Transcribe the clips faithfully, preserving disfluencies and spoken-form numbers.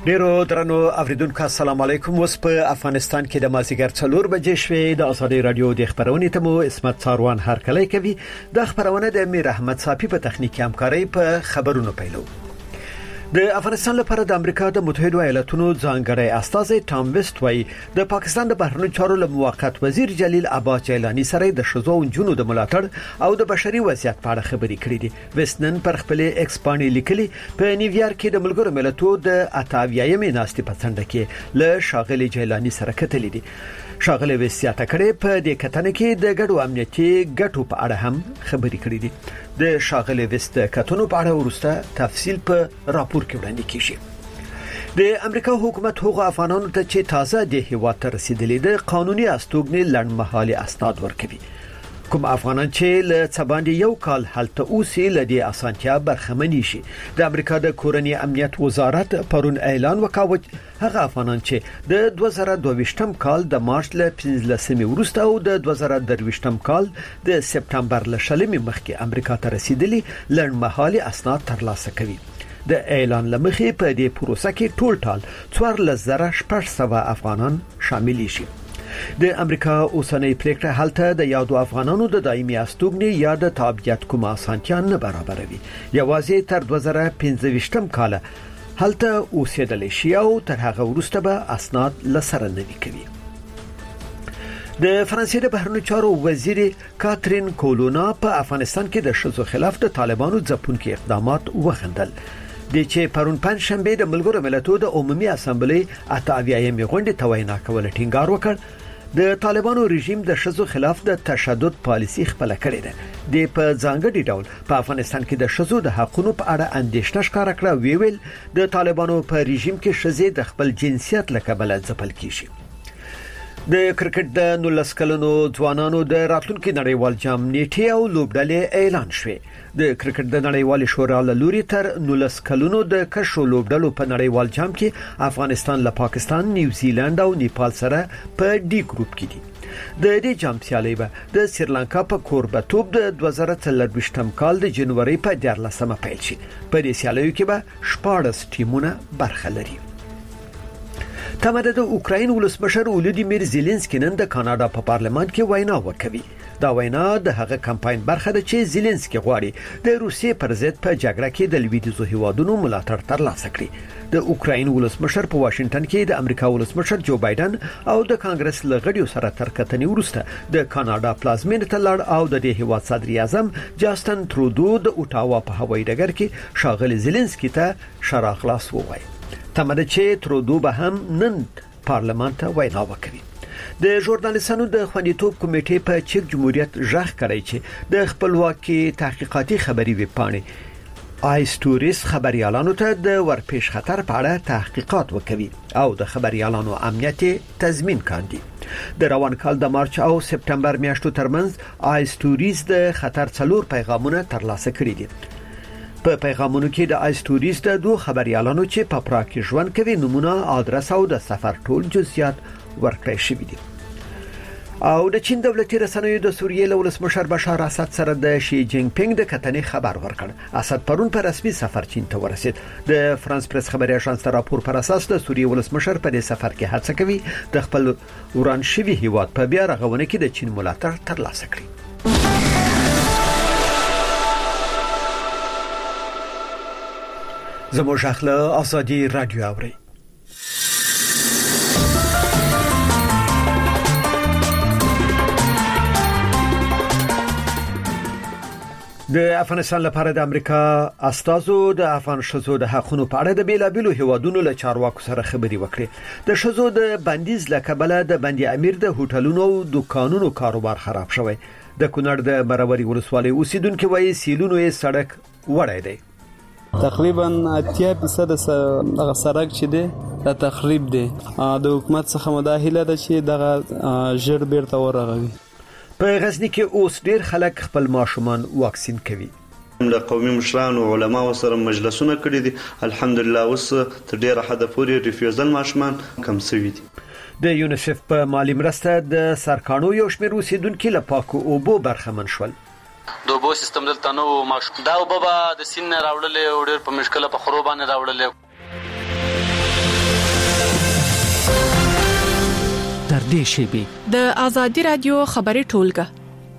ډیرو درنو اوریدونکو السلام علیکم. اوس په افغانستان کې د مازیګر څلور بجې شوې د ازادي رادیو د خبرونې ته مو اسمت څاروان هرکلی کوي. د خبرونه د امیر احمد صافي په تخنیکی همکاري په خبرونو پیلو. د افغانستان لپاره د امریکا د متحده ایالاتونو ځانګړی استازی ټام ویسټ وايي د پاکستان د بهرنیو چارو له موقت وزیر جلیل عباس جیلانی سره د شذو او جنونو د ملاتړ او د بشري وضعیت په اړه خبرې کړې دي. ویسټ نن پر خپل ایکس باندې لیکلي په نیویارک کې د ملګرو ملتونو د اتاویایمې ناستې په څنډه کې له شاغلي جیلانی سره کتلې دي. شاغلي وسیات کړي په دې کتنه کې د ګډو امنیتي ګټو په اړه هم خبرې کړې دي. د شاغلي وست کتنو په اړه ورسته تفصیل په راپور کې وړاندې کیږي. د امریکا حکومت هغه افغانانو ته چې تازه د هیواد ته رسیدلي د قانوني استوګنې لړمحالي اسناد ورکوي. کوم افغانان چې له څباندې یو کال هلته اوسي لدی اسانتیا برخمنی شي. د امریکا د کورنۍ امنیت وزارت پرون اعلان وکاوه هغه افغانان چې د دوه زره دوه ویشتم کال د مارچ له پنځلسمې وروسته او د دوه زره درویشتم کال د سپتمبر له شلمې مخکې امریکا ته رسیدلي لړمحالي اسناد ترلاسه کوي. د اعلان لمخې په دې پروسه کې ټول ټال څوارلس زره شپږ سوه افغانان شامل شي. د امریکا اوسنۍ پریکړه هلته د یادو افغانانو د دایمي استوګنې یا د تابعیت کومه اسانتیا نه برابروي. یوازې تر دوه زره پنځه ویشتم کال هلته اوسېدل شي او تر هغه وروسته به اسناد لسره نوي کوي. د فرانسې د بهرنیو چارو وزیر کاترین کولونا په افغانستان کې د شذو خلاف د طالبانو ځپونکي اقدامات وغندل. د چې پرون پنځ شنبه د ملګرو ملتونو د عمومي اسامبلې اتاویایمې غونډې ته وینا کول ټینګار وکړ. د طالبانو رژیم د شذو خلاف د تشدد پالیسي خپل کړې ده. د په ځانګړي ډول په افغانستان کې د شذو د حقوقو په اړه اندېښنه ښکاره کړه. ویل د طالبانو په رژیم کې شذې د خپل جنسیت له کبله ځپل کیږي. د کرکټ د نولس کلنو ځوانانو د راتلونکي نړیوال جام نیټه او لوبډلې اعلان شوه. د کرکټ د نړیوال شورا له لوري تر نولس کلنو د کشو لوبډلو په نړیوال جام کې افغانستان له پاکستان، نیوزیلند او نیپال سره په ډي ګروپ کې دي. د دې جام سیالي به د سریلانکا په کوربتوب د دوه زره څلورویشتم کال د جنوري په دیارلسمه پیل شي. په دې سیالیو کې به شپاړس ټیمونه برخه لري. تمه د اوکراین ولسمشر ولودیمیر زيلنسکي نن د کاناډا په پارلمان کې وینا وکړي. دا وینا د هغه کمپاین برخه ده چې زيلنسکي غواړي د روسیې پر ضد په جګړه کې د لویدیځو هیوادونو ملاتړ ترلاسه کړي. د اوکراین ولسمشر په واشنگټن کې د امریکا ولسمشر جو بایدن او د کانګرس لغړیو سره تر کتنې وروسته د کاناډا پلازمینه ته لړ او د دې هیواد صدر اعظم جاستن ترودو د اوټاوا په هوایي ډګر کې شاغلي زيلنسکي ته شراخلاص ووایي. تمره چې ترودو به هم نن پارلمان ته وینا وکړي. د ژورنالیستانو د خوندیتوب کمیټې په چک جمهوریت ژغ کړی چې د خپلواکي تحقیقاتي خبري ویبپاڼې آی سټوریز خبريالانو ته د ورپېښ خطر په اړه تحقیقات وکوي او د خبريالانو امنیت تضمین کاندي. د روان کال د مارچ او سپتمبر میاشتو ترمنځ آی سټوریز د خطر څلور پیغامونه ترلاسه کړي دي. په پیغامونو کې د آی سټوریز د دوه خبريالانو چې په پراګ کې ژوند کوي نمونه، ادرس او د سفر ټول جزئیات ورکړل شوي دي. او د چین دولتي رسنیو د سوریې له ولسمشر بشار اسد سره د شي جینګ پینګ د کتنې خبر ورکړ. اسد پرون په رسمي سفر چین ته ورسید. د فرانس پریس خبري اژانس راپور پر اساس د سوریې ولسمشر په دې سفر کې هڅه کوي د خپل وران شوی هیواد په بیا رغونه کې د چین ملاتړ ترلاسه کړي. زموږ اخله ازادي رادیو اوري. د افغانستان لپاره د امریکا استازو د افغان شذو د حقوقو په اړه د بیلابیلو هیوادونو له چارواکو سره خبري وکړي. د شذو د بندیز لکبله د بندي امیر د هوټلونو او دکانونو کاروبار خراب شوی. د کونړ د مروري ولسوالۍ اوسیدونکو وایي سیلونو یې سړک وړای دی. تقریبا اتیا فیصد دغه سړک چې دی د تخریب دی. د حکومت څخه مداخله ده چې دغه ژر بیرته ورغوي. په غزنی کې اوس ډیر خلک خپل ماشومان واکسین کوي. د قومي مشرانو علماو سره مجلسونه کړي دي. الحمدلله اوس تر ډیره حد پورې ریفیوزل ماشومان کم شوي دي. د یونیسف په مالی مرسته د سرکانو یو شمېر اوسیدونکو له پاکو اوبو برخمن شول. د اوبو سیستم دلته نو ماشوم دا اوبه د سین راوړلې او ډېر په مشکله په خروبانه راوړلې. نږدې شي. د آزادي رادیو خبري ټولګه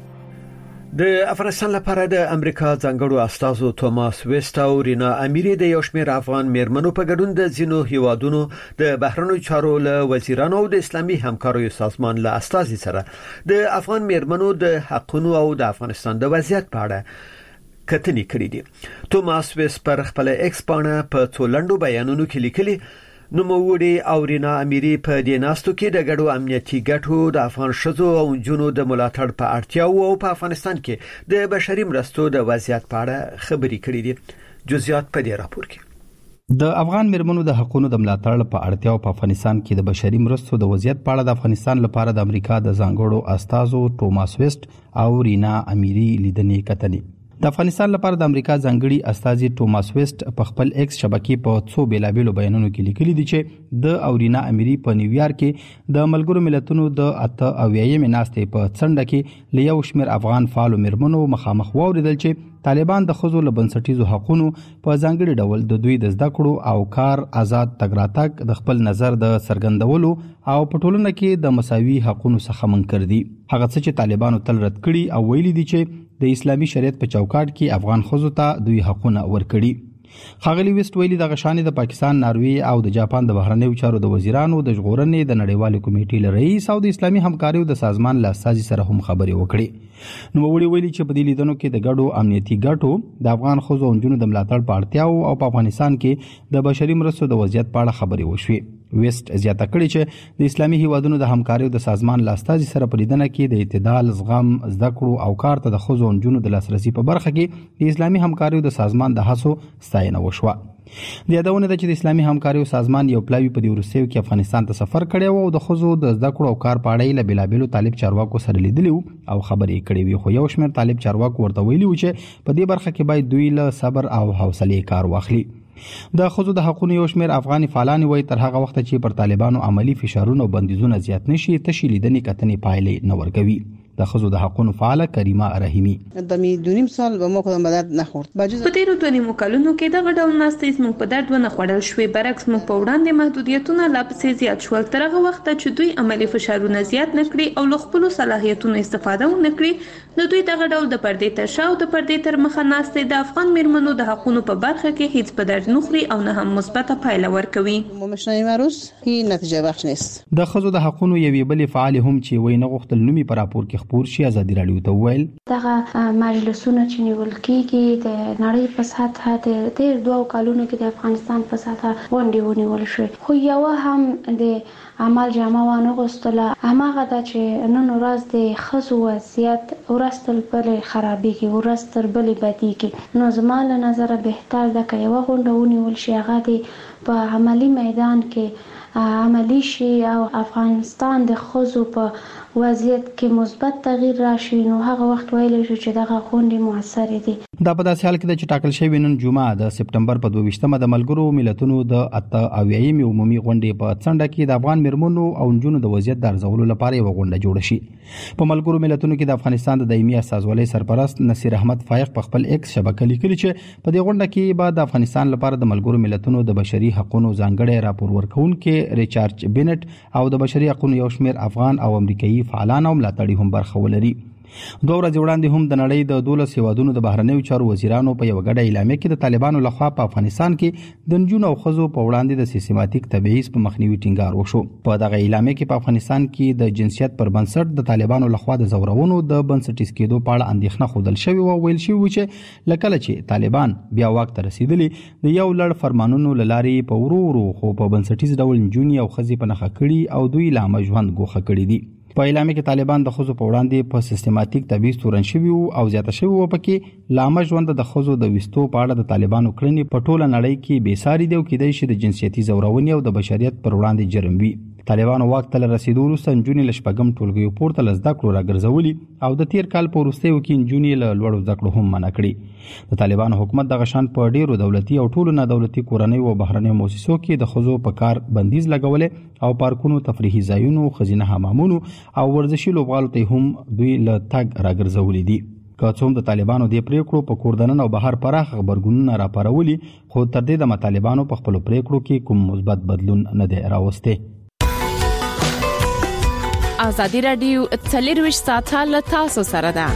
د افغانستان لپاره د امریکا ځانګړو استازو توماس ویسټ او رینا امیری د یو شمېر افغان میرمنو په ګډون د ځینو هیوادونو د بهرنیو چارو له وزیرانو او د اسلامي همکاریو سازمان له استازي سره د افغان میرمنو د حقوقو او د افغانستان د وضعیت په اړه کتنې کړې دي. توماس ویسټ پر خپل ایکس باندې په څولندو بیانونو کې لیکلي نوموړي او رینا امیری په دې ناستو کې د ګډو امنیتي ګټو د افغان شذو او جنو د ملاتړ په اړتیا او په افغانستان کې د بشري مرستو د وضعیت په اړه خبرې کړې دي. جزئیات په دې راپور کې د افغان میرمنو د حقوقو د ملاتړ په اړتیا او په افغانستان کې د بشري مرستو د وضعیت په اړه د افغانستان لپاره د امریکا د ځانګړو استازو توماس ویسټ او رینا امیری لیدنې کتنې. د افغانستان لپاره د امریکا ځانګړي استازي توماس ویسټ په خپل ایکس شبکې په څو بیلابېلو بیانونو کې لیکلي دي چې د اورینا امیری په نیویارک کې د ملګرو ملتونو د اته اویایم ناستې په څنډه کې لیو شمیر افغان فعال میرمنو مخامخ ووریدل چې طالبان د خزو له بنسټیزو حقوقو په ځانګړي ډول د دوی د زده کړو او کار آزاد تګ راتګ د خپل نظر د څرګندولو او په ټولنه کې د مساوي حقوقو څخه منکر دي. هغه څه چې طالبانو تل رد کړي او ویلي دي چې د اسلامي شریعت په چوکاټ کې افغان خزو ته دوی حقونه ورکړي. خاغلی ویسټ ویلي د غشانې د پاکستان، ناروی او د جاپان د بهرنیو چارو د وزیرانو د ژغورنې د نړیوال کمیټې له رئیس او د اسلامي همکاریو د سازمان له استازي سره هم خبرې وکړي. نو وړي ویلي چې په دې لیدنو کې د ګډو امنیتي ګټو د افغان خزو او جنو د ملاتړ په اړتیا او په افغانستان کې د بشري مرستو د وضعیت په اړه خبرې وشوې. ویسټ زیاته کړې چې د اسلامي هیوادونو د همکاریو د سازمان له استازي سره په لیدنه کې د اعتدال، زغم، زده کړو او کار ته د خزو او جنو د لاسرسي په برخه کې د اسلامي همکاریو د سازمان د هڅو ستاینه وشوه. د یادونه ده چې د اسلامي همکاریو سازمان یو پلاوی په دې ورسېو کې افغانستان ته سفر کړی او د خزو د زده کړو او کار په اړه له بیلابېلو طالب چارواکو سره لیدلی او خبرې کړې وي، خو یو شمېر طالب چارواکو ورته ویلي و چې په دې برخه کې باید دوی له صبر او حوصلې کار واخلي. د خزو د حقوقو یو شمېر افغاني فعالان وایي تر هغه وخت چې پر طالبانو عملی فشارونه او بندیزونه زیات نشي تشې لیدنې کتنې پایلې نه ورکوي. د خزو د حقوقو فعاله کریمه رحیمی د می دونیم سال به موږ د مدد نه خورد په تیرو دوه نیمو کلونو کې دغه ډول ناستې زموږ په درد ونه خوړل شوې، برعکس موږ په وړاندې محدودیتونه لا پسې زیات شول. تر هغه وخت چې دوی عملی فشارونه زیات نه کړي او له خپلو صلاحیتونو استفاده ونه کړي، د دوی دغه ډول د پردې تر شا او د پردې تر مخه ناستې د افغان میرمنو د حقوقو په برخه کې هیڅ په درد نه خوري او نه هم مثبته پایله ورکوي. مشنای مروز هیڅ نتیجه بخش نیست. د خزو د حقوقو یوې بلې فعال هم چې وای نه غوښتل نومي پر راپور کې خبر شي ازادي راډیو ته ویل دغه مجلسونه چې نیول کېږي د نړۍ په سطحه د تیر دوه کلونو کې د افغانستان په سطحه غونډې ونیول شوې، خو یو هم د عمل جامه وانه غوستله. هماغه دا چې نن ورځ د خزو وضعیت ورځ تر بلې خرابېږي، ورځ تر بلې بدېږي. نو زما له نظره بهتر ده که یوه غونډه ونیول شي، هغه د په عملی میدان کې عملی شي او افغانستان د خزو په وضعیت کې مثبت تغییر راشي، نو هغه وخت ویل شو چې دغه غونډې موثرې دي. دا په داسې حال کې ده چې ټاکل شوی نن جمعه د سپټمبر په دوه ویشتمه د ملګرو ملتونو د اته اویایم عمومي غونډې په څنډه کې د افغان میرمنو او نجونو د وضعیت د ارزولو لپاره یو غونډه جوړه شي. په ملګرو ملتونو کې د افغانستان د دایمي استازولۍ سرپرست نصیر احمد فایق په خپل ایکس شبکه لیکلي چې په دې غونډه کې به د افغانستان لپاره د ملګرو ملتونو د بشري حقوقو ځانګړي راپور ورکونکي ریچارډ بینټ او د بشري حقوقو یو شمېر افغان او امریکایي فعالان او ملاتړي هم برخه ولري. دوه ورځې وړاندې هم د نړۍ د دولس هیوادونو د بهرنیو چارو وزیرانو په یو غډه اعلامیه کې د طالبانو لخوا په افغانستان کې د نجونو او ښځو په وړاندې د سیستماتیک تبعیض په مخنیوي ټینګار وشو. په دغه اعلامیه کې په افغانستان کې د جنسیت پر بنسټ د طالبانو لخوا د زورونو د بنسټیز کېدو په اړه اندېښنه ښودل شوې او ویل شوی چې لکه چې طالبان بیا واک ته رسیدلی د یو لړ فرمانونو له لارې په ورو ورو خو په بنسټیز ډول نجونې او ښځې په نښه کړي او دوی لا ژوند ګوښه کړي دي. په اعلامیه کې طالبان د ښځو په وړاندې په سیستماتیک تبعیض تورن شوي او زیاته شوي و. پکې لامه ژوند د ښځو د ویستو په اړه د طالبانو کړنې په ټوله نړۍ کې بېساري دي او کېدای شي د جنسیتي زورونې او د بشریت پر وړاندې جرم وي. طالبانو واک ته رسیدو وروسته نجونې له شپږم ټولګیو پورته له زده کړو راګرځولي او د تیر کال په وروستیو کې نجونې له لوړو زده کړو هم منع کړي. د طالبانو حکومت دغه شان په ډیرو دولتي او ټولو نه دولتي کورنیو او بهرنیو مؤسسو کې د ښځو په کار بندیز لګولې او پارکونو، تفریحي ځایونو، ښځینه حمامونو او ورزشي لوبغالو ته هم دوی له تګ راګرځولي دي. که څوم د طالبانو د پریکړو په کور دننه او بهر پراخ خبرګونونه راپارولي، خو تر دې د طالبانو په خپلو پریکړو کې کوم مثبت بدلون نه دی راوستی. ازادي رادیو څلرویشت ساعته له تاسو سره ده.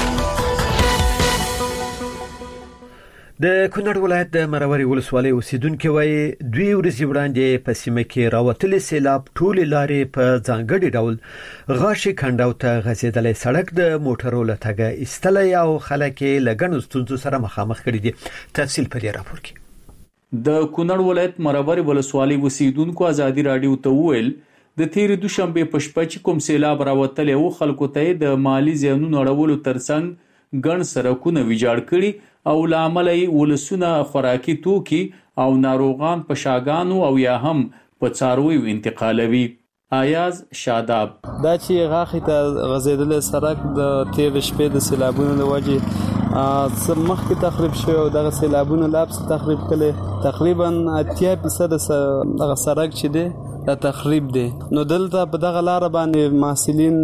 د کونړ ولایت د مروري ولسوالۍ اوسیدونکو وایي دوی ورځې وړاندې په سیمه کې راوتلې سیلاب ټولې لارې په ځانګړي ډول غاښي کنداو ته غځېدلې سړک د موټرو له تګه ایستلې او خلک یې له ګڼو ستونزو سره مخامخ کړي دي. تفصیل په دې راپور کې. د کونړ ولایت مروري ولسوالۍ اوسیدونکو ازادي رادیو ته وویل د تیر دوشنبه په شپه چې کوم سیلاب راوتلې او خلکو ته د مالی زیانونو اړولو ترڅنګ ګڼ سړکونه ویجاړ کړي او لاملای ولسونه خوراکي توکي او ناروغان په شاګانو او یا هم په څارویو انتقالوي. آیاز شاداب دا چې غاخي ته غزیدل سرک د تیر شپې د سیلابونو د وجې سمخ کې تخریب شو او د سیلابونو لابس تخریب کړي. تقریبا اتیا فیصد د سرک چې دی دا تخریب دی. نو دلته په دغه لار باندې محصلین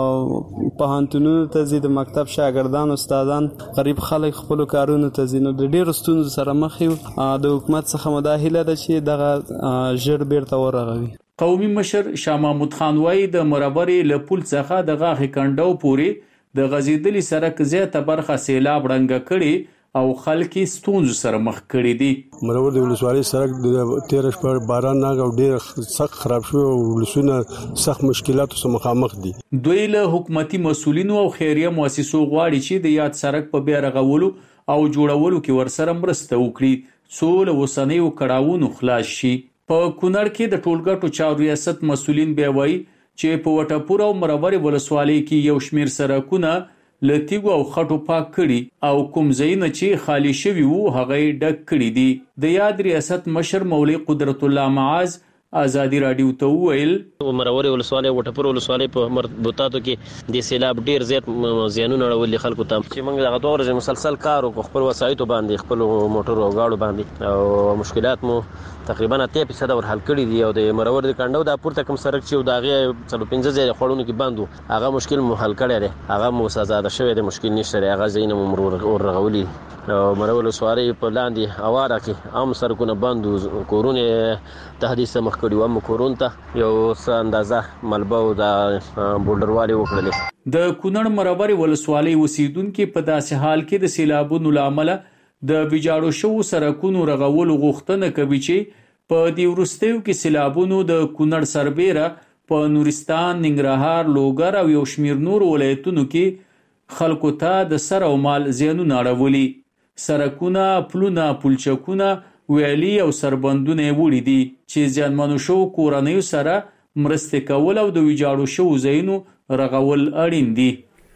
په هانتونو ته زی د مکتب شاګردان استادان قریب خلک خپل کارونه ته زی نو د ډیرو ستونزو سره مخ یو. د حکومت څخه مداخله ده چې دغه ژر بیرته ورغوي. قومي مشر شاه محمود خان وایي د مربري له پول څخه د غاخي کندو پورې د غزیدلی سرک زیاته برخه سیلاب رنګ کړي او خلکی ستونزو سره مخ کړي دي. مرور د ولسوالۍ سرک د تیر شپه باران نه او ډیر سخت خراب شو او ولسونه سخت مشکلاتو سره مخامخ دي. دوی له حکومتي مسولینو او خیریه مؤسسو غواړي چې د یاد سرک په بیا رغولو او جوړولو کې ورسره مرسته وکړي څو له وسنیو کړهونو خلاص شي. په کونړ کې د ټولګټو چارو ریاست مسولین بیا وایي چې په وټپور او مروري ولسوالۍ کې یو شمیر سرکونه لتیګو او خټو پاک کړي او کوم ځایونه چې خالی شوي وو هغه ډک کړي دي. د یاد ریاست مشر مولوی قدرت الله معاذ ازادي رادیو ته وویل مروري ولسوالۍ وټپور ولسوالۍ په مربوطاتو کې د سیلاب ډیر زیات زیانونه اړولي خلکو ته چې موږ دغه دوه ورځې مسلسل کار وکړو خپل وسایطو باندې خپل موټر او گاډو باندې او مشکلات مو تقریبا اتیا فیصد ور حل کړی دي او د مرور د کندو د پورته کوم سرک چې داغه څلو پنځه ځای خړونو کې بندو هغه مشکل مو حل کړی دی. هغه مو سزا ده شوی د مشکل نشته هغه زینه مرور ورغولي او مرور سواری په لاندې اواره کې عام سرکونه بندو کورونه تهدید سمخ کړي او کورون ته یو څه اندازه ملبه او د بولډروالي وکړل. د کونړ مروري ولسوالۍ اوسیدونکو په داسې حال کې د سیلابونو لامل د ویجاړو شو سرکونو رغول غوښتنه کوي چې په دې ورستیو کې سیلابونو د کونړ سربېره په نورستان، ننګرهار، لوګر او یو شمیر نور ولایتونو کې خلکو ته د سر او مال زیانونه اړولي. سرکونه، پلونه، پلچکونه، ویالي او سربندونه وړي دي چې زیانمنو شو کورنیو سره مرسته کول او د ویجاړو شو ځایونو رغول اړین دي.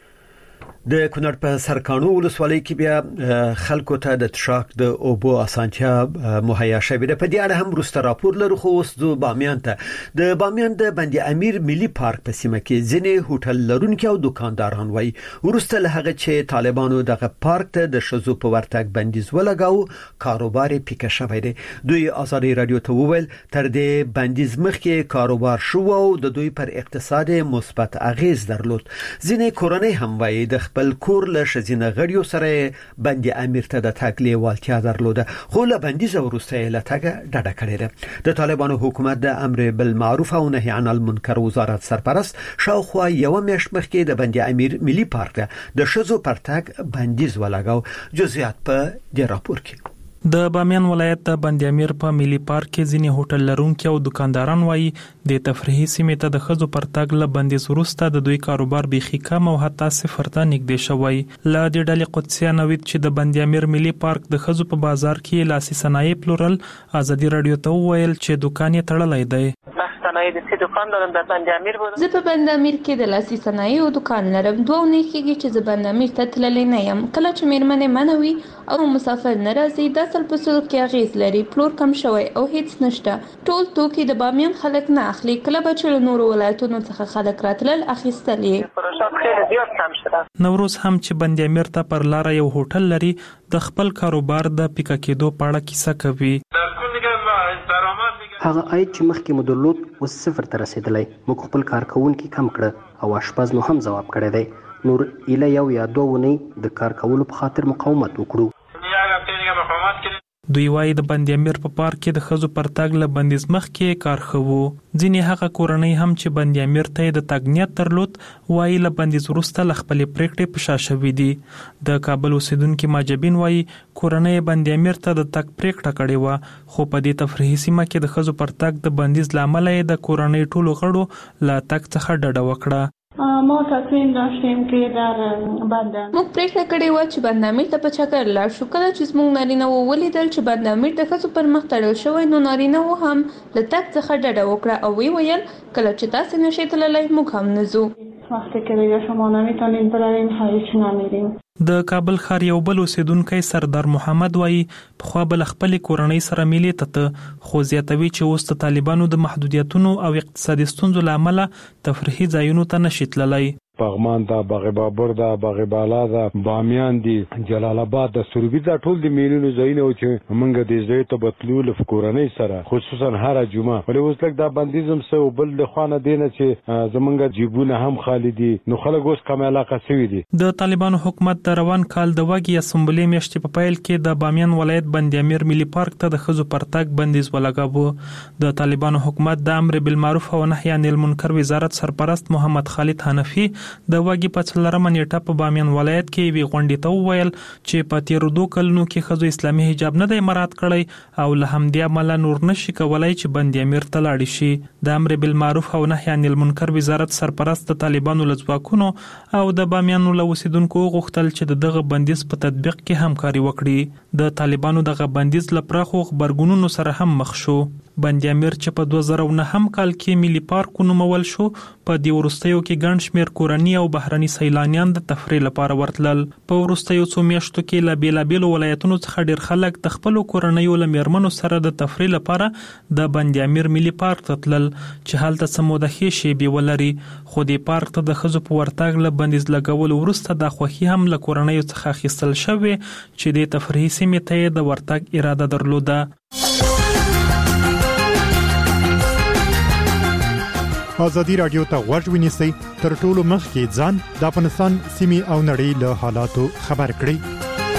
د کونړ په سرکانو ولسوالۍ کې بیا خلکو ته د تشاک د اوبو اسانتیا مهیا شوې ده. په دې اړه هم وروسته راپور لرو خو اوس د بامیان ته د بامیان د بندي امیر ملي پارک په سیمه کې ځینې هوټل لرونکي او دکانداران وایي وروسته له هغه چې طالبانو دغه پارک ته د شذو په ورتګ بندیز ولګاو کاروبار پیکه شوی دی. دوی ازادي رادیو ته وویل تر دې بندیز مخکې کاروبار شو او د دوی پر اقتصاد مثبت اغیز درلود. ځینې کورنۍ هم وایي د خپل کور له شزینه غړیو سره بندي امیر ته د تاګلی والتیا درلوده خو له بندیز وروسته له تاګه ډډه کړې ده. د طالبانو حکومت د امر بالمعروف او نهي عن المنکر وزارت سرپرست شاوخوا یو میاشت مخکې د بندي امیر ملي پارک د شذو پر تاګ بندیز ولګاو. جزئیات په دې راپور کې. د بامیان ولایت د بندي امیر په ملي پارک کې ځینې هوټل لرونکي او دکانداران وایي د تفریحي سیمې ته د ښځو پر تګ له بندیز وروسته د دوی کاروبار بیخي کم او حتی صفر ته نږدې شوی. له دې ډلې قدسیه نوید چې د بندي امیر ملي پارک د ښځو په بازار کې لاسي صنایع پلورل ازادي رادیو ته وویل چې دکان یې تړلی دی. صنایع د څه دکان لرم د بندي امیر بوله. زه په بندي امیر کې د لاسي صنایعو دکان لرم. دوه نه کېږي چې زه بندي امیر ته تللی نه یم. کله چې میرمنې منوي او مسافر نه راځي دا سل په سل کې اغیز لري. پلور کم شوی او هیڅ نشته. ټول توکي د بامیان خلک نه اخلي. کله به چې نور ولایتونو څخه خلک راتلل اخیستل یې. نوروز هم چې بندي امیر ته پر لار یو هوټل لري د خپل کاروبار د پیکا کېدو په اړه کیسه کوي. هغه عاید چې مخکې مو درلود اوس صفر ته رسیدلی. موږ خپل کارکوونکي کم کړه او اشپز مو هم ځواب کړی دی. نور ایله یو یا دوه ونې د کار کولو په خاطر مقاومت وکړو. دوی وايي د بند امیر په پارک کې د خزو پر تاګ له بندیز مخ کې کار خو ځینې هغه کورنۍ هم چې بند امیر ته د تاګنیت درلود وايي له بندیز وروسته ل خپل پریکړې په شاشوي دي. د کابل اوسیدونکو ماجبین وايي کورنۍ بند امیر ته د تاګ پریکړه کړې و خو په دې تفریحي سیمه کې د خزو پر تاګ د بندیز لامل د کورنۍ ټولو غړو له تاګ څخه ډډه وکړه. ما تصمیم داشتیم که در بند موږ پریکړه کړې و چې بند امیر ته په چکر لاړ شو. کله چې موږ نارینه و ولیدل چې بند امیر د ښځو پر مخ تړل شوی نو نارینه و هم له تګ څخه ډډه وکړه او وی ویل کله چې تاسو نشئ تللی موږ هم نه ځو. وقتی که دیگه شما نمیتونید برویم هیچ نمیریم. د کابل ښار یو بل اوسیدونکی سردار محمد وایي پخوا بل خپل کورنۍ سره میلې ته خو زیاتوي چې اوس د طالبانو د محدودیتونو او اقتصادي ستونزو لامل تفریحي ځایونو ته نشي تللی. پغمان دا باغ بابر دا باغ بالا دا بامیان دی جلال آباد دا سروبي دا ټول د میلیونو ځایونه و چې موږ د ځای ته بتلو ل کورنۍ سره خصوصا هر جمعه ولې اوس لک دا بندیزم سه بل د خوانه دینه چې زمونږ جیبونه هم خالی دي نو خلک اوس کوم علاقه سوي دي. د طالبانو حکومت د روان کال د واګي اسمبلی میاشتې په پیل کې د بامیان ولایت بند امیر ملي پارک ته د خزو پرتاګ بندیز ولګاوه. د طالبانو حکومت د امر بالمعروف او نهي عن المنکر وزارت سرپرست محمد خالد حنفي د واګي په څلورمه نیټه په بامیان ولایت کې وی غونډې ته وویل چې په تیر دوه کلونو کې خزو اسلامي حجاب نه دی مراعات کړی او له همدې عمله نور نشي کولای چې بند امیر ته لاړ شي. د امر بالمعروف او نهي عن المنکر وزارت سرپرست د طالبانو لزواکونو او د بامیان له اوسیدونکو غوښتل چې دغه بندیز په تطبیق کې همکاري وکړي. د طالبانو دغه بندیز لپاره خو خبرګونونو سره هم مخ شو. بند امیر چې په دوه زره نه هم کال کې ملي پارک ونومول شو په دې وروستیو کې ګڼ شمېر کورني او بهرني سیلانیان د تفریح لپاره ورتلل. په وروستیو څو میاشتو کې له بیلابیلو ولایتونو څخه ډېر خلک د خپلو کورنیو له میرمنو سره د تفریح لپاره د بند امیر ملي پارک ته تلل چې هلته څه موده ښې شیبې ولري خو دې پارک ته د ښځو په ورتګ له بندیز لګولو وروسته دا خوښي هم له کورنیو څخه اخیستل شوې چې د تفریحي سیمې ته یې د ورتګ اراده درلوده. ازادي رادیو ته غوږ ونیسئ تر ټولو مخکې ځان د افغانستان سیمې او نړۍ له حالاتو خبر کړئ.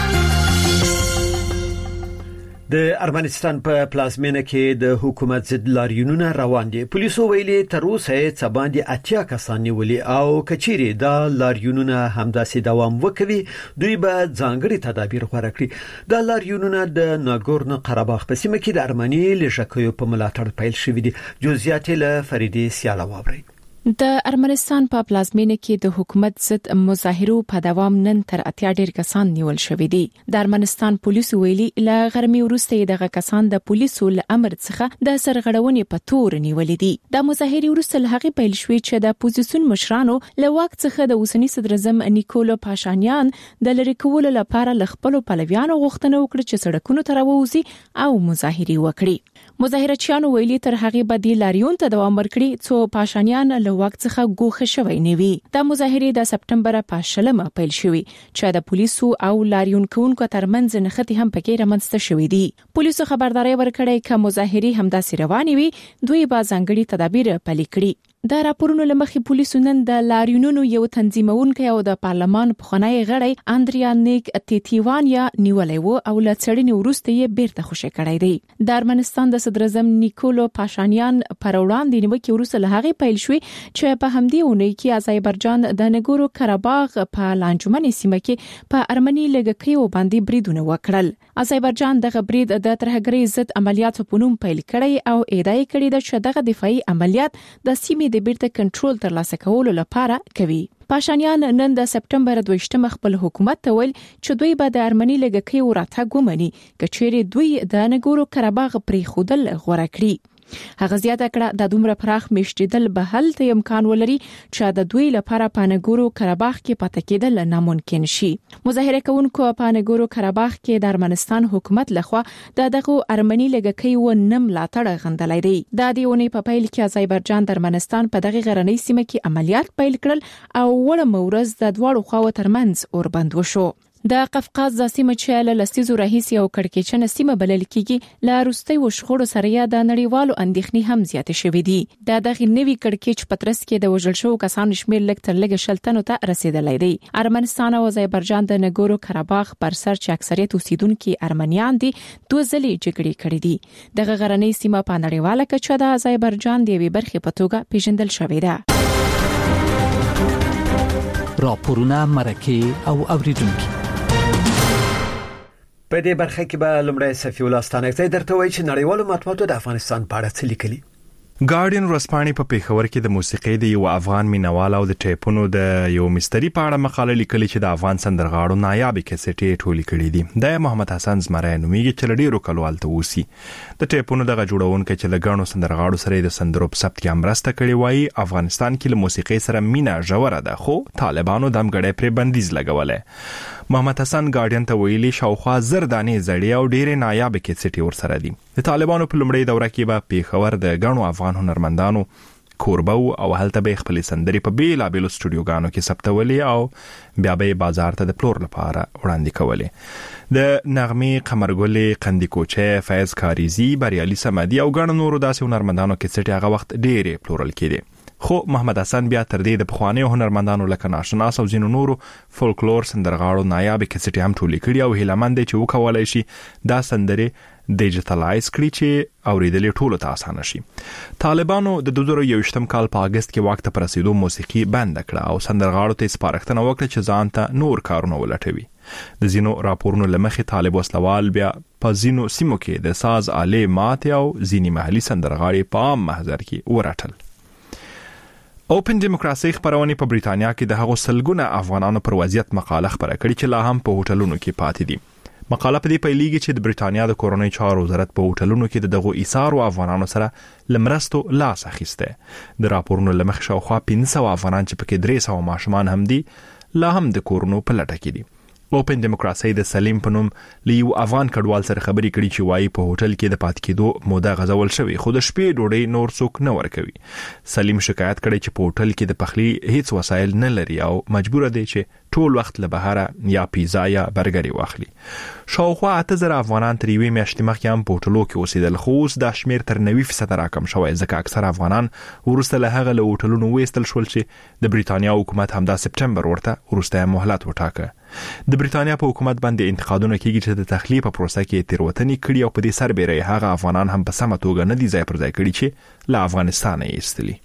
د ارمنستان په پلازمینه کې د حکومت ضد لاریونونه روان دي. پولیسو ویلي تر اوسه څه باندې اتیا کسان نیولي او کچيري د لاریونونه همداسې دوام وکوي دوی به ځانګړي تدابیر غوړه کړي. د لاریونونه د ناګورنو قرهباغ په سیمه کې د ارمني لژکیو په ملاتړ پیل شوې دي. جزئیات له فریدي سیاله واوري. د ارمنستان په پلازمینه کې د حکومت ضد مظاهرو په دوام نن تر اتیا ډیر کسان نیول شوې دي. د ارمنستان پولیسو ویلي ل غرمې وروسته دغه کسان د پولیسو ل امر څخه د سرغړونې په تور نیولې دي. د مظاهرې وروسته له هغه پیل شوې چې د اپوزیسیون مشرانو له وخت څخه د اوسنی صدر اعظم نیکولو پاشانیان د لری کولو لپاره ل خپل پلویانو غوښتنه وکړه چې سړکونو ته راووزي او مظاهرې وکړي. مظاهرچیانو ویلي تر هغه بدی لاریون ته دوام ورکړي څو پاشانیان له وخت څخه ګوښه شوی نه وي. د مظاهرې د سپټمبر په شلمه پیل شوې چې د پولیسو او لاریون کوونکو ترمنځ نښتې هم پکې رامنځته شوې دي. پولیسو خبرداري ورکړې چې مظاهرې همداسې روانې وي دوی به ځانګړي تدابیر پلي کړي. د راپورونو لمخې پولیسو نن د لاریونونو یو تنظیمونکي او د پارلمان پخوانی غړی اندریا نیک تیتیوانیا نیولای وو او له څړنې وروسته یې بیرته خوشی کړی دی. د ارمنستان د صدر اعظم نیکولو پاشانیان پر وړاندې نیوکه وروسته له هغه پیل شوې چې په همدې اونۍ کې آذربایجان د نګورو قرهباغ په لانجمنې سیمه کې په ارمني لږکیو باندې بریدونه وکړل. آذربایجان دغه برید د ترهګرۍ ضد عملیاتو په نوم پیل کړی او ادعای کړی د چې دغه دفاعي عملیات د سیمې د بیرته کنټرول ترلاسه کولو لپاره کوي. پاشانیان نن د سپټمبر دویشتمه خپل حکومت ته ویل چې دوی به د ارمني لږکیو راتګ ومني که چیرې دوی د نګورو قرهباغ پرې خودل غوړه کړي. هغه زیاته کړه د دومره پراخ میشتېدل به هلته امکان ولري چې د دوی لپاره په نګورو قرهباغ کې پاتې کېدل ناممکن شي. مظاهره کوونکو په نګورو قرهباغ کې د ارمنستان حکومت لخوا د دغه ارمني لږکیو نم ملاتړ غندلای دی. د دې اونۍ په پیل کې آذربایجان د ارمنستان په دغه غرنۍ سیمه کې عملیات پیل کړل او وړه مورز د دواړو خواو ترمنځ اوربند وشو. د قفقاز د سیمه چې له لسیزو راهیسې او کړکېچنه سیمه بلل کیږي لا روستي وشخړو سره یا د نړیوالو اندېښنې هم زیات شوې دي. د دغه نوي کړکېچ پترس کې د وژل شوو کسانو شمېر لږ تر لږه شلتنو ته رسیدلی دی. ارمنستان او آذربایجان د نګورو قرهباغ پر سر چې اکثریت اوسیدونکو ارمنیان دي دوه ځلې جګړې کړې دي. دغه غرنۍ سیمه په نړیواله کچه د آذربایجان د یوې برخې په توګه پیژندل شوې ده. راپورونه مرکه او اوریدونکو په دې برخه کې به لمړی صفي الله ستانکزی درته وایي چې نړیوالو مطبوعاتو د افغانستان په اړه څه لیکلي. ګارډین ورځپاڼې په پیښور کې د موسیقۍ د یو افغان مینوال او د ټیپونو د یو مستری په اړه مقاله لیکلې چې د افغان سندرغاړو نایابه کیسټې ټولې کړې دي. د محمد حسن زمری نومیږي چې لډیرو کلوالته اوسي. د ټیپونو دغه جوړونکو چې لګانو سندرغاړو سره د سندرو په ثبت کې امرسته کړې وایي افغانستان کې له موسیقۍ سره مینا ژوره ده خو طالبانو دمګړې پر بندیز لګولې. محمد حسن ګارډین ته ویلي شاوخوا زر دانې زړې او ډېرې نایابه کیسټې ورسره دي. د طالبانو په لومړۍ دوره کې به پیښور د غنو افغان هنرمندانو کوربو او هلته به خپل سندري په بیلا بیلو سټوډیوګانو کې ثبتولې او بیا به بازار ته د پلور لپاره وړاندې کولې. د نغمې قمرګل قندیکوچه فیض کاریزی بریالي سمدي او غنو نورو داسې هنرمندانو کې هغه وخت ډېرې پلورل کېدي. خو محمد حسن بیا تر دې د پخوانیو هنرمندانو لکه ناشناس او زینو نورو فولکلور سندرغاړو نایابه کیسټې هم ټولې کړي او هیلمند چې وکولای شي دا سندري ډیجیټلایز کړي چې اوریدل ټولو ته اسانه شي. طالبانو د دوه زره یوویشتم کال په اگست کې وخت پر رسیدو موسیقي بند کړه او سندرغاړو ته سپارښتنه وکړه چې ځان ته نور کارونه ولټوي. د زینو راپورونو لمخې طالب وسلوال بیا په زینو سیمو کې د ساز آله مات او زینی محلي سندرغاړي په عام محضر کې ورټل. اوپن ډیموکراسي خبرونه په بریتانیا کې د هغو سلګونه افغانانو پر وضعیت مقاله خبره کړې چې لا هم په هوټلونو کې پاتې دي. مقاله په دې پیلېږي چې د بریتانیا د کورونی چارو وزارت په هوټلونو کې د دغو ایثار او افغانانو سره لمرستو لاس اخیسته. د راپورونو لمخ شاوخوا پنځه سوه افغانان چې پکې درې سوه ماشومان هم دي لا هم د کورونو په لټه کې دي. اوپن ډیموکراسي د سلیم پنوم لیو افغان کډوال سره خبري کړي چې وايي په هوټل کې د پات کېدو موده غزول شوی خو د شپې ډوډۍ نور څوک نه ورکوي. سلیم شکایت کړي چې په هوټل کې د پخلي هیڅ وسایل نه لري او مجبور دي چې ټول وخت له بهره یا پیزا یا برګر واخلي. شاوخوا اته زره افغانان تر یوې میاشتې مخکې هم په هوټلو کې اوسېدل خو اوس دا شمیر تر نوي فیصد راکم شوی ځکه اکثر افغانان ورسته له هغه له هوټلونو وېستل شول چې د بریتانیا حکومت همدا سپټمبر ورته ورسته مهلت وټاکه. د بریتانیا په حکومت باندې انتقادونه کیږي چې د تخلیه په پروسه کې تیروتنې کړي او په دې سربېره هغه افغانان هم په سمه توګه نه دي ځای پر ځای کړي چې له افغانستان یې ایستلي.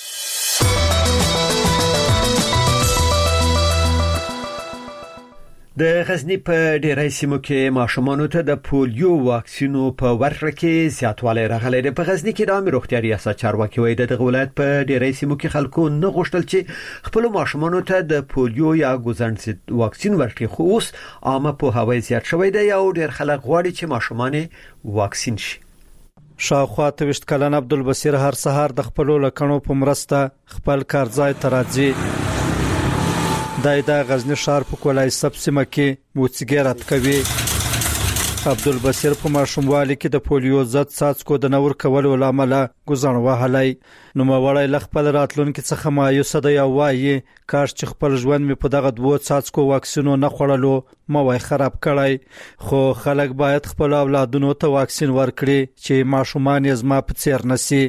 د غزنی په ډیری سیمو کې ماشومانو ته د پولیو واکسینو په ورکړه کې زیاتوالی راغلی دی. په غزنی کې د عامه روغتیا ریاست چارواکي وایي د ولایت په ډیری سیمو کې خلکو نه غوښتل چې خپل ماشومانو ته د پولیو یا ګوزڼ ضد واکسین ورکړي خو اوس عامه پوهاوی زیات شوی دی او ډیر خلک غواړي چې ماشومان واکسین شي. شاوخوا توشت کلن عبدالبصیر هر سهار د خپل لکڼو په مرسته خپل کارځای ته راځي. دای د غزنی ښار په کولای سب سیمه کې موسیګرات کوي. عبدالبصیر په ماشوموالي کې د پولیو ضد څاڅکو د نور کولو لامل ګزن وهلای. نو مړی ل خپل راتلونکو څخه مایوس دی او وایي کاش چې خپل ژوند می په دغه دوه څاڅکو واکسینو نه خړلو مو وای خراب کړای خو خلک باید خپل اولادونو ته واکسین ورکړي چې ماشومان یې زما په څیر نسی.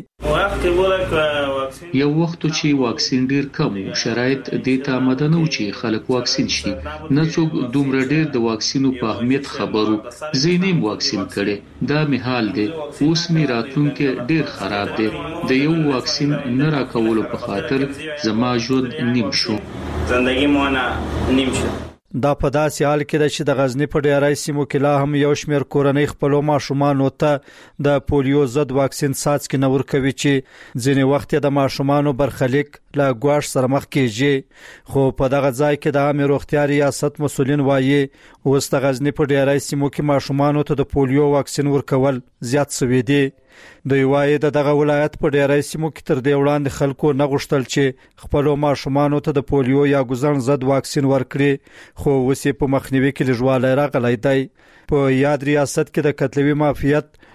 یو وخت چې واکسین ډیر کم او شرایط د ته آماده نه و چې خلک واکسین شي نه څوک دومره ډیر د واکسینو په اهمیت خبرو زینیم واکسین کړي دا میحال دی اوس می راتلونکي ډیر خراب دی د یو واکسین نه راکولو په خاطر زما ژوند نیم شو زندگی مو نه نیم شو. دا په داسې حال کې چې د غزنی په ډیری سیمو کې لا هم یو شمېر کورنۍ خپل ماشومان ته د پولیو ضد واکسین څاڅکي نه ورکوي چې ځینې وخت د ماشومانو برخلیک لا ګواښ سره مخ کېږي خو په دغه ځای کې د عامه روغتیا ریاست مسولین وایي اوس د غزنی په ډیری سیمو کې ماشومان ته د پولیو واکسین ورکول زیات شوی دی. دوی وایي د دغه ولایت په ډیری سیمو کې تر دې وړاندې خلکو نه غوښتل چې خپل ماشومان ته د پولیو یا ګوزڼ ضد واکسین ورکړي خو اوس په مخنیوي کې لږوالی راغلی دی. په یاد ریاست کې د قتلوي مافیات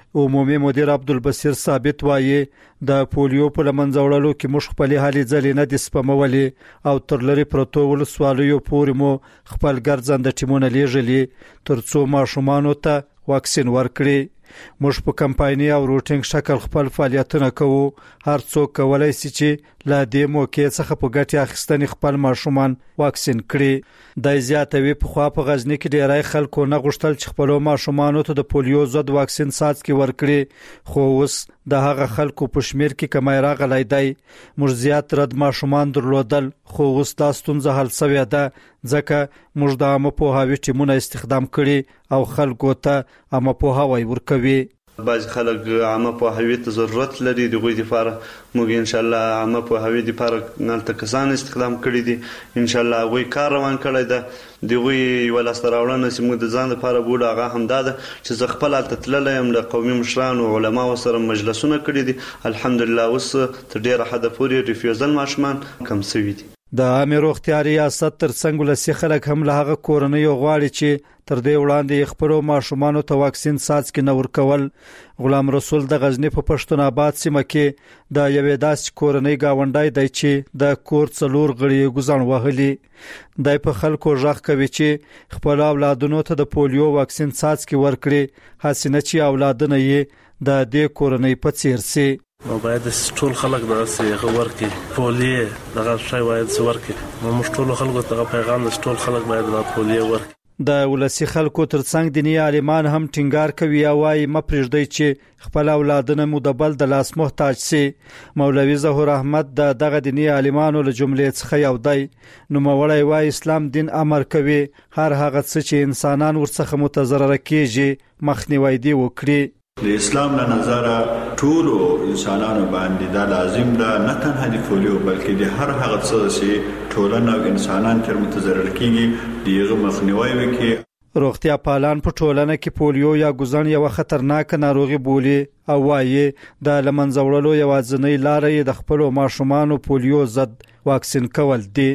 عمومي مدیر عبدالبصیر ثابت وایي د پولیو په لمنځوړلو کې موږ خپل حالي ځلې نه د سپمولې او تر لري پروتو ولسوالیو پورې مو خپل ګرځند ټیمونه لیږلي ترڅو ماشومان ته واکسین ورکړي. موږ په کمپایني او روټینګ شکل خپل فعالیتونه کوو. هر څوک کولای شي چې لا د موقع څخه په ګټه اخیستنې خپل ماشومان واکسین کړي. د زیاتوي په خوا په غزنی کې ډیری خلکو نه غوښتل چې خپل ماشومان ته د پولیو ضد واکسین څاڅکي ورکړي، خو اوس د هغه خلکو په شمیر کې کمی راغلی دی. موږ زیات رد ماشومان درلودل، خو اوس دا ستونزه حل شوې ده ځکه موږ د عامه پوهاوي ټیمونه استخدام کړي او خلکو ته عامه پوهاوی ورکوي. بعض خلک عامه پوهاوی ته ضرورت لري، دغه لپاره موږ ان شاء الله عامه پوهاوی لپاره نن کسان استخدام کړي دي. ان شاء الله وی کار روان کړی ده. دغه ولست راوړنه چې موږ د ځان لپاره بوله هغه هم ده چې زه خپل تتللم د قومي مشران او علما سره مجلسونه کړي دي. الحمدلله اوس تر ډیره حد پورې ریفیوزل ماشومان کم شوي دي. د عامه روغتیا ریاست ترڅنګ ولسی خلک هم له هغه کورنۍ غواړي چې تر دې وړاندې خپل ماشومان ته واکسین څاڅکي نه ورکول. غلام رسول د غزنی په پښتون آباد سیمه کې د یوې داسې کورنۍ گاونډای دی چې د کور څلور غړي ګزان وهلي. دای په خلکو ژغ کوي چې خپل اولادونو ته د پولیو واکسین څاڅکي ورکړي، حسینه چې اولادونه یې د دې کورنۍ په څیر سي. نو باید ټول خلک د سیغه ورکي پولیو دغه شای باید ورکي. موږ ټول خلکو ته پیغام د ټول خلک باید د پولیو ورکي. د ولسی خلکو ترڅنګ دینی عالمان هم ټینګار کوي او وايي مپرېږدي چې خپل اولادونه مدبل د لاس محتاج سي. مولوی ظهور احمد د دغه دینی عالمانو له جملې څخه یو دی. نو مولوی وايي اسلام دین امر کوي هر هغه څه چې انسانان ورڅخه متضرر کیږي مخنیوي دی وکړي. د اسلام له نظره ټول انسانانو باندې دا لازم ده، نه تنها د پولیو بلکې د هر هغه څه چې ټولنه او انسانان تر متضرر کیږي دغه مخنیوي وکړي. روغتیا پالان په ټولنه کې پولیو یا ګوزن یو خطرناک ناروغي بولي او وايي د لمنځوړلو یوازینۍ لار یې د خپل ماشومان پولیو ضد واکسین کول دي.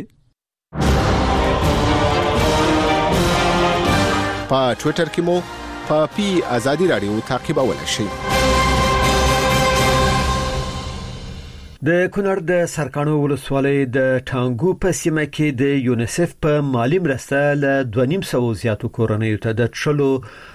په ټوئیټر کې مو په پی ازادي رادیو تعقیبولای شئ. د کونړ د سرکانو ولسوالۍ د ټانګو په سیمه کې د یونیسف په مالی مرسته له دوه نیم سوه زیاتو کورنیو ته د څلو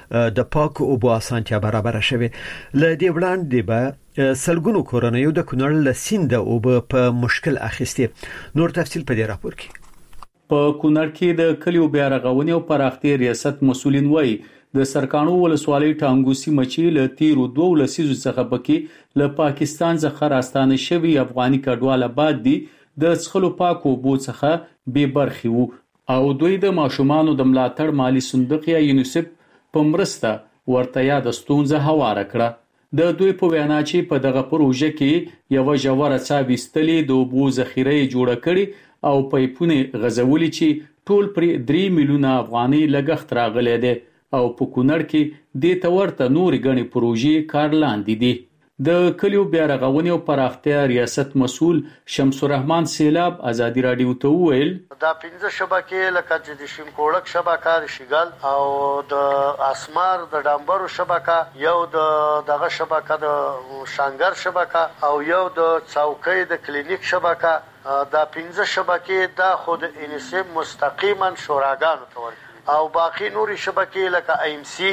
د پاک او بو اسانتیا برابر شوه. ل دې وړاندې به سلګونو کورنیو د کونړ له سیند او په مشکل اخیسته. نور تفصیل په دې راپور کې. په کونړ کې د کلیو بیا رغونې او پراختیا ریاست مسولین وایي د سرکانو ولسوالۍ ټانګو سیمه چې له تیرو دوه لسیزو څخه پکې له پاکستان څخه راستانه شوی افغاني کډواله بعد دي د څخلو پاکو بو څخه به برخي وو او دوی د ماشومان د ملاتړ مالی صندوق یا یونیسف په مرسته ورته یاد ستونزه هواره کړه. د دوی په وینا چې په دغه پروژه کې یو جوړه څابستلې د بو ذخیره جوړه کړي او پایپونه غزولې چې ټول پر درې میلیونه افغاني لګښت راغلی دی او په کونړ کې د تورته نورې غني پروژې کار لاندې دي. د کلیو بیا رغونې او پراختیا ریاست مسؤل شمس الرحمن سیلاب ازادي رادیو ته وویل دا پنځه شبکې لکه چې د شینکوړک شبکه، د شیګل او د اسمار د ډامبرو شبکه، یو د دغه شبکه د شانګر شبکه او یو د څوکۍ د کلینیک شبکه، دا پنځه شبکې د خود انیسب مستقیما شوراګانو ته ورکړي او باقی نوري شبکې لکه ایم سی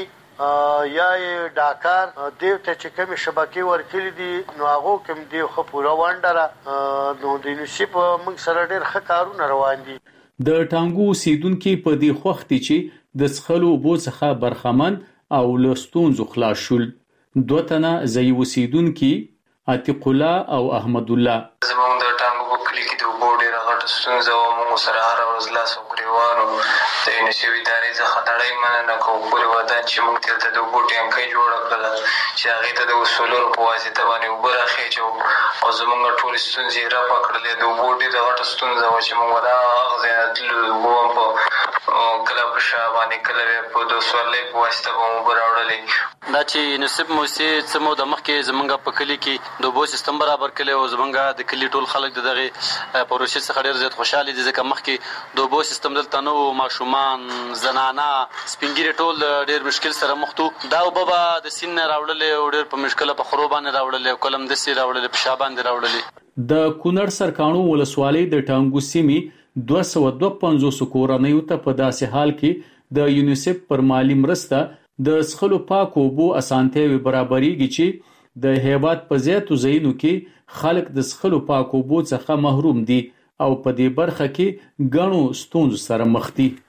یا ډاکار دیو ته چې کوم شبکې ورکړي دي نو هغه کوم دی خو پورا وانډره نو د نصیب موږ سره ډېر ښه کارونه روان دي. د ټانګو سیدونکو په دې خوختي چې د څخلو بو څخه برخمن او لستونزو خلاص شول. دوه تنه زئی وسیدونکو عتیق الله او احمد الله زموږ د ټانګو په کلی کې د بورډ راغټ ستونزه او موږ سره هر ورځ لاس وګریوانو د انشوي ادارې څخه تړای مننه کوو پورې ودان چې موږ تل د دوه ټانکۍ جوړ کړل چې هغه ته د وسولو په واسطه باندې وبره خېچو او زموږ ټول ستونزې را پکړلې د بورډ د غټ ستونزه و چې موږ دا غزيات لوم په کله په شابانې کله په د سوالۍ په واسطه به مو راوړلې. دا چې یونیسف موسسې څه موده مخکې زمونږ په کلي کې د اوبو سیستم برابر کړی او زمونږ د کلي ټول خلک د دغه پروسې څخه ډېر زیات خوشاله دي ځکه مخکې د اوبو سیستم دلته نو ماشومان زنانه سپینګیري ټول ډېر مشکل سره مخ تو. دا اوبه به د سیند نه راوړلې او ډېر په مشکله په خرو باندې راوړلې او کلم دسي راوړلې په شابان دي راوړلې. د کونړ سرکانو ولسوالۍ د ټانګو سیمې دوه سوه دوه پنځوس کورنیو ته په داسې حال کې د یونیسف پر مالی مرسته د څښلو پاکو اوبو اسانتیاوې برابرېږي چې د هیواد په زیاتو ځایونو کې خلک د څښلو پاکو اوبو څخه محروم دي او په دې برخه کې ګڼو ستونزو سره مخ دي.